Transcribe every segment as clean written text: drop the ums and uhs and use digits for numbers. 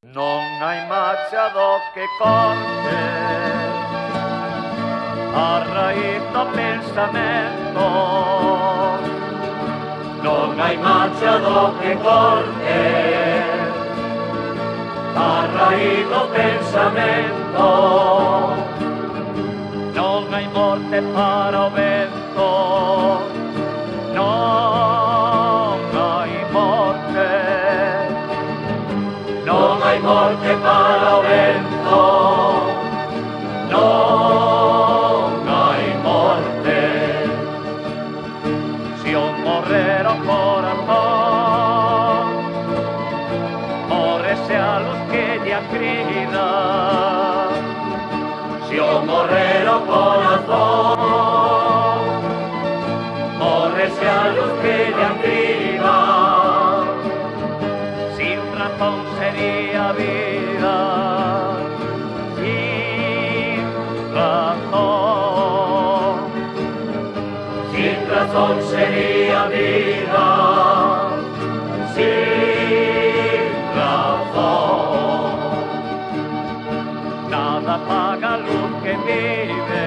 Non hai machado que corte a raíz do pensamento. Non hai machado que corte a raíz do pensamento. Non hai morte para o vento. Non hai morte. Non hai morte para o vento. Non hai morte. Se o morrer o corazón, morrese a luz que lle acrida. Se o morrer o corazón, morrese a luz que lle acrida. Sin razón sería vida, sin razón. Sin razón sería vida, sin razón. Nada apaga luz que vive,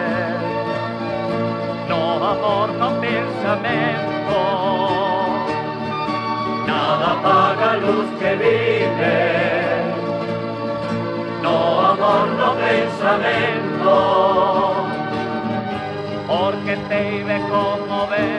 no amor, no pensamento. Nada apaga luz que vive, no amor, no pensamento. Porque te ibe como ves.